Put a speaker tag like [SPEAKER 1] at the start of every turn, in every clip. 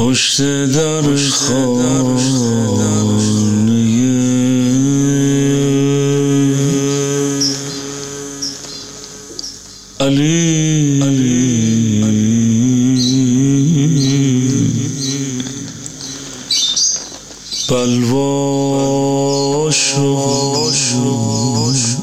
[SPEAKER 1] پشت در خانه علی بلوا شد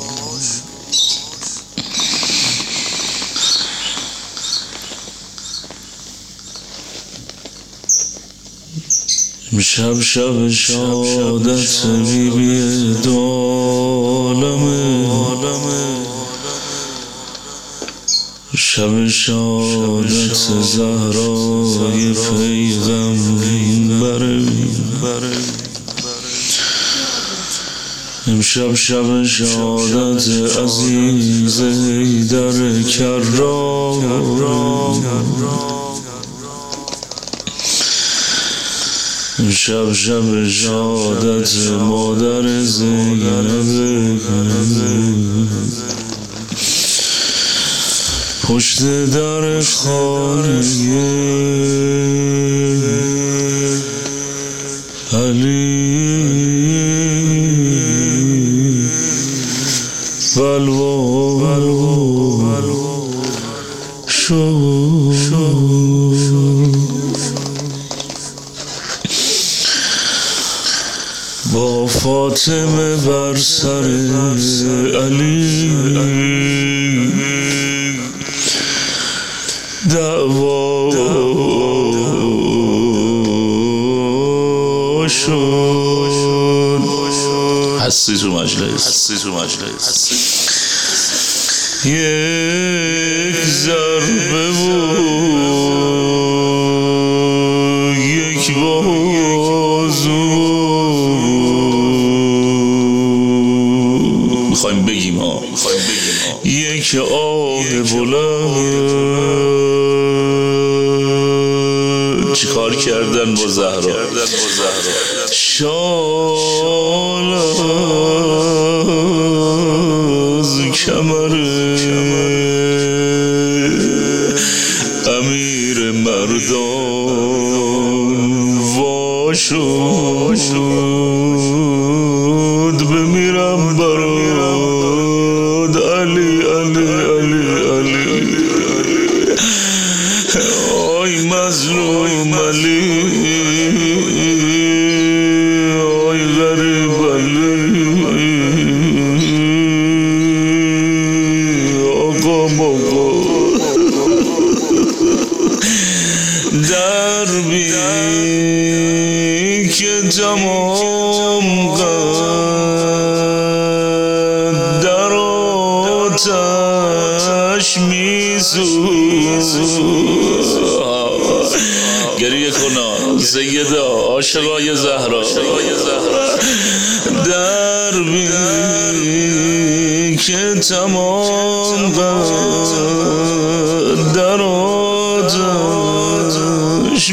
[SPEAKER 1] امشب شب شهادت بیبی دالمه شب شهادت زهرای پیغمبره امشب شب شهادت عزیز حیدر کرار امشب شب شهادت مادر زینب پشت در خانه علی بلوا شد با فاطمه بر سر علی دعوا شد هستی تو مجلس یک ضربه بود یک بازو میخوایم بگیم یک آه بلند چی کار کردن با زهرا شال از کمر امیر مردان وا شد بمیرم برات علی آی مظلوم علی آی غریب علی آقا دربی که تمام قد در آتش میسوزد گریه کن سیده عاشقای زهرا دربی که تمام قد در آتش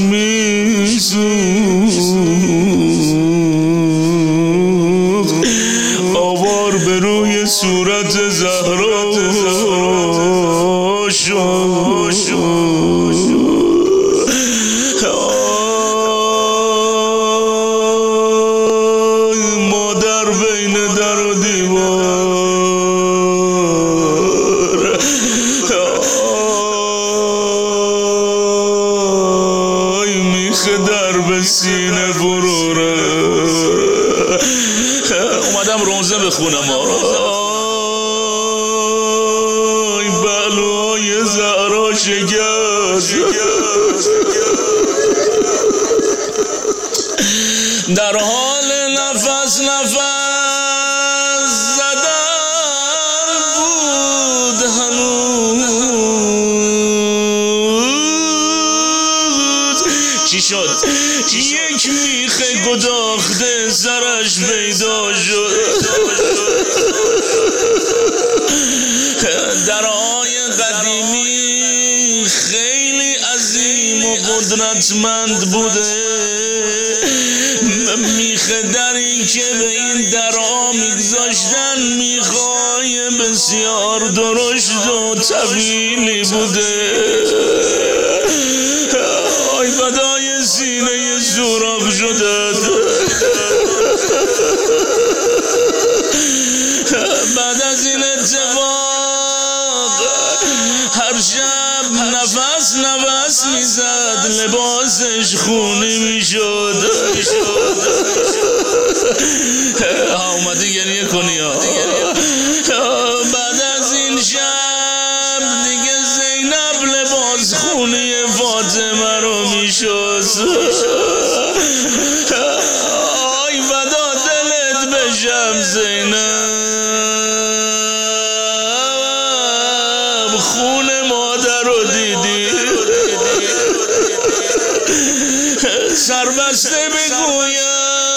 [SPEAKER 1] میسوخت آوار به روی صورت زهرا شد مادر بین در و دیوار میخه در به سینه فروره اومدم روزه بخونم بلوای زهرا شکست در حال نفس زدن بود هنوز چی شد یک میخه گداخته سرش پیدا شد درهای قدیمی خیلی عظیم و قدرتمند بوده میخه دری که به این درها میگذاشتن میخای بسیار درشت و طویلی بوده آی بدای سینه سوراخ شده. بعد از این اتفاق هر شب نفس میزد، لباسش خونی میشد. اومدی گریه کنی ها. بعد از این شب دیگه زینب لباس خونی فاطمه رو میشد. آی فدا دلت بشم زینب، خون مادر رو دیدی. سربسته بگویم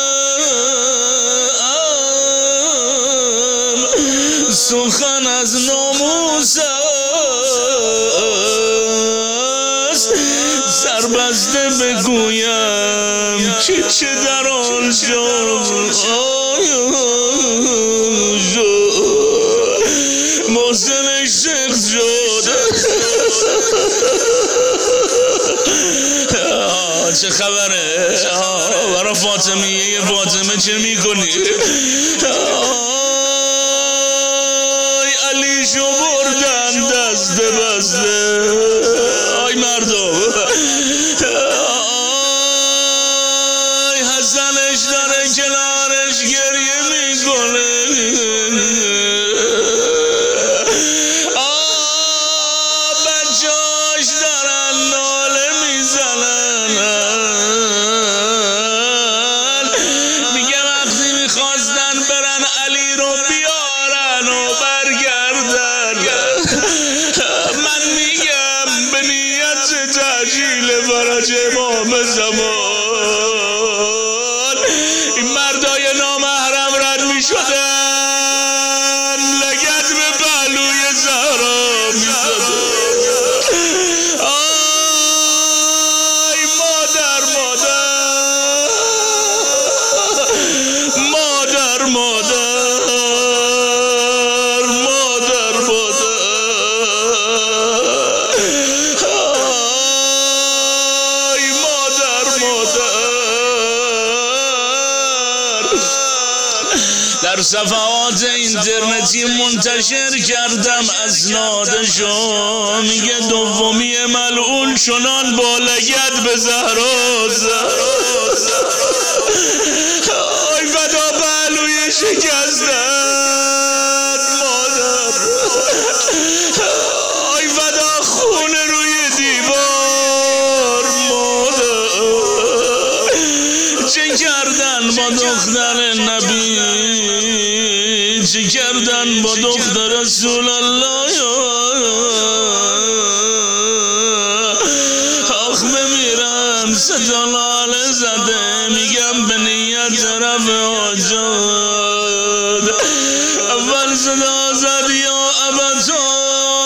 [SPEAKER 1] سخن از ناموس است، سربسته بگویم که چه در آن محسن شیخ شد. چه خبره؟ برای فاطمه چه میکنی؟ علیشو بردن دست بسته. آی مردم، آی حسنش داره کنارش گریه میکنه. بچه‌هاش دارن ناله میزنن. میگه وقتی میخواستن برن علی رو بیارن و برگردن، من میگم به نیت تعجیل فرج امام زمان این مردای نامحرم رد میشدن، لگد به پهلوی زهرا میزدن. آی مادر در صفحات اینترنتی منتشر کردم اسنادشو. میگه دومی ملعون چنان با لگد به زهرا زد. آی فدا پهلوی شکستن مادر، آی فدا خون روی دیوار مادر. چه کردن با دختر نبی، چه کردن با دختر رسول الله. آخ بمیرم صدا لاله زده. میگم به نیت رفع حاجات. اول صدا زد یا ابتا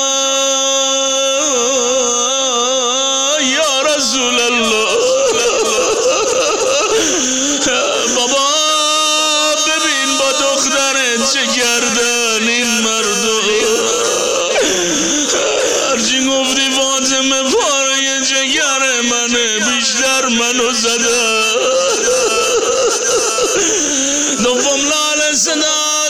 [SPEAKER 1] یا رسول الله. بابا ببین با دخترت چه کردن این مردم. هرچی گفتی فاطمه پاره جگر منه، بیشتر منو زده. دوم لاله صدا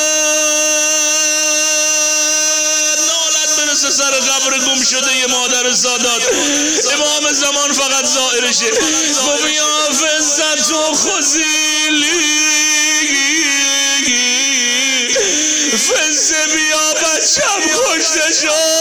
[SPEAKER 1] زد، نالت برسه سر قبر گم شده ی مادر سادات. امام زمان فقط ظاهرشه. گفت یا فزت و خزیلی، فزه بیا بچم کشته شد.